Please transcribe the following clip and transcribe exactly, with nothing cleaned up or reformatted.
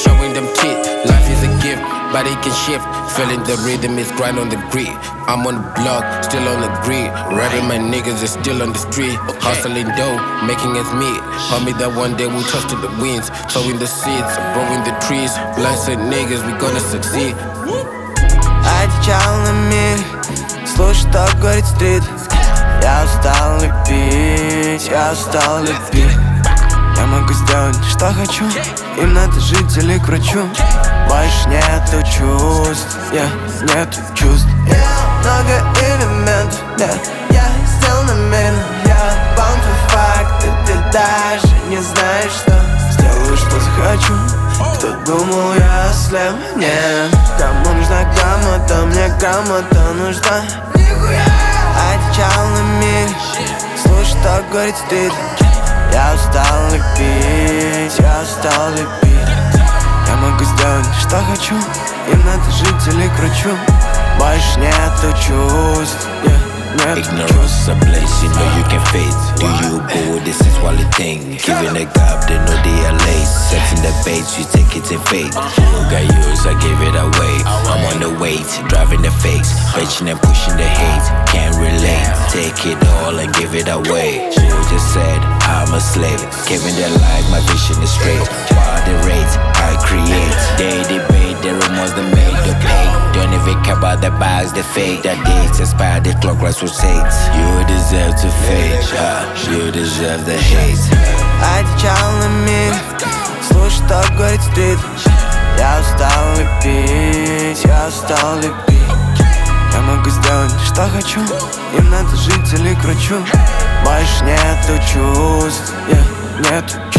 showing them teeth. Life is a gift, body can shift. Feeling the rhythm is grind on the grid. I'm on the block, still on the grid. Rapping my niggas is still on the street. Hustling dough, making ends meet. Homie that one day we touch to the winds. Sowing the seeds, growing the trees. Blessed niggas, we gonna succeed. Одичал на мир, слушай, что говорит стрит. Я устал лепить, я устал лепить. Я могу сделать, что хочу. Им надо жить или к врачу. Больше нету чувств, yeah, нету чувств. Yeah, много элементов, yeah, я сделал намеренно. Я bound for fact, и ты даже не знаешь, что сделаю, что захочу. Кто думал, я слеп? Нет. Кому нужна грамота? Мне грамота нужна. Одичал на мир, слушай, что говорит стрит. Я устал лепить, я устал лепить. Я могу сделать, что хочу. Им надо жить или к врачу. Больше нету чувств, yeah. Ignorance a place you know you can fade. Do you go, this is one thing. Giving a gap, they know they are late. Setting the baits, you take it in fate. Who got yours, I gave it away. I'm on the wait, driving the fakes. Bitching and pushing the hate, can't relate. Take it all and give it away. She just said, I'm a slave. Giving their life, my vision is straight. While the rate, I create. They debate, the rumors they made, the pay. Don't even care about the bags, they fake. That dates expire, the clock runs with saints. You deserve to fade, yeah. You deserve the hate. Одичал на мир, слушай, что говорит стрит. Я устал лепить, я устал лепить. Я могу сделать, что хочу. Им надо жить или к врачу. Больше нету чувств, yeah, нету чувств.